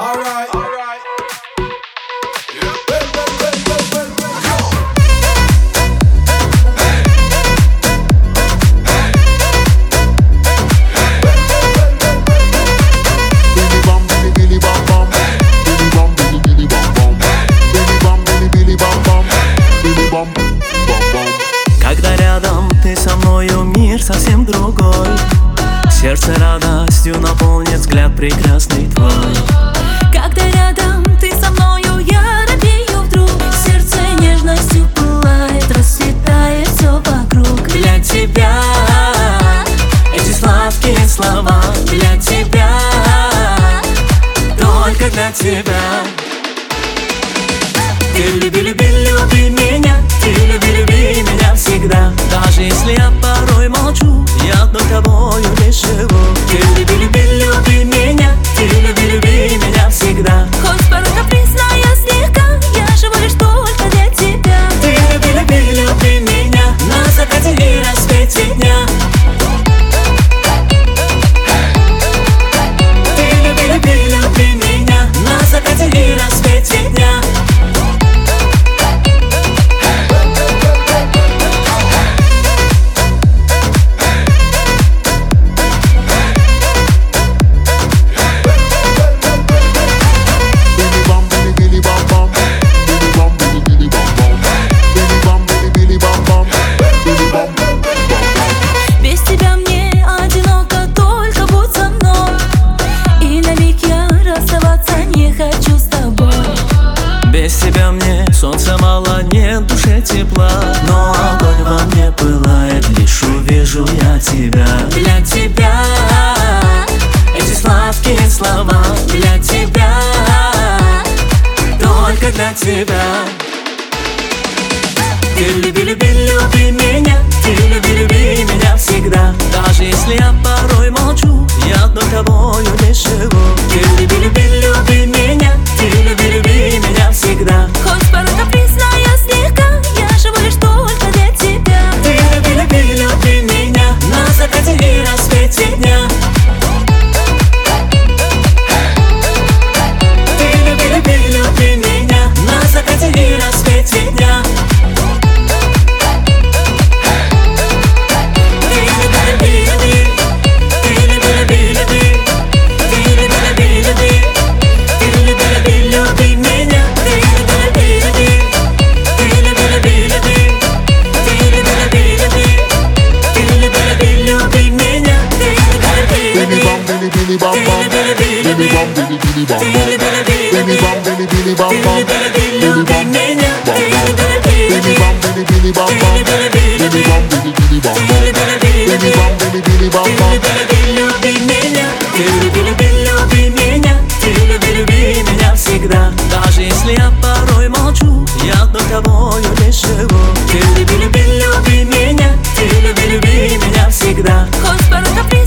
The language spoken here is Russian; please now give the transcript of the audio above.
Alright. Когда рядом ты со мною, мир совсем другой. Сердце радостью наполнит взгляд прекрасный твой. Когда рядом ты со мною, я робею вдруг. Сердце нежностью пылает, расцветает все вокруг. Для тебя эти сладкие слова, для тебя, только для тебя. Ты люби, люби, люби меня, ты люби, люби меня всегда. Даже если я порой молчу, я одной тобою лишь живу. Ты люби, люби, люби меня, ты люби, люби меня всегда. Хоть порой капризная слегка, я живу лишь только для тебя. Ты люби, люби, люби меня на закате и рассвете дня. Ты люби, люби, люби меня на закате и рассвете дня. Без тебя мне одиноко, только будь со мной. И на миг я расставаться не хочу с тобой. Без тебя мне солнца мало, нет в душе тепла. Но огонь во мне пылает, лишь увижу я тебя. Для тебя эти сладкие слова, для тебя, только для тебя. Ты люби, люби, люби меня, ты люби, люби меня всегда. Даже если я порой молчу, я одной тобою лишь живу. Ты люби, люби, люби меня, ты люби, люби меня всегда. Хоть порой капризная слегка, я живу лишь только для тебя. Ты люби, люби, люби меня на закате и рассвете дня. Ты люби, люби, люби меня на закате и рассвете дня. Billy bum bum, Billy bum Billy Billy bum bum, Billy bum Billy Billy bum bum, Billy bum Billy bum Billy Billy bum bum, Billy bum Billy Billy bum bum, Billy bum Billy Billy bum bum. Люби меня, ты люби, люби, люби меня, ты люби, люби меня всегда. Даже если я порой молчу, я одной тобою лишь живу. Ты люби, люби, люби меня, ты люби, люби меня всегда. Хоть порой капризная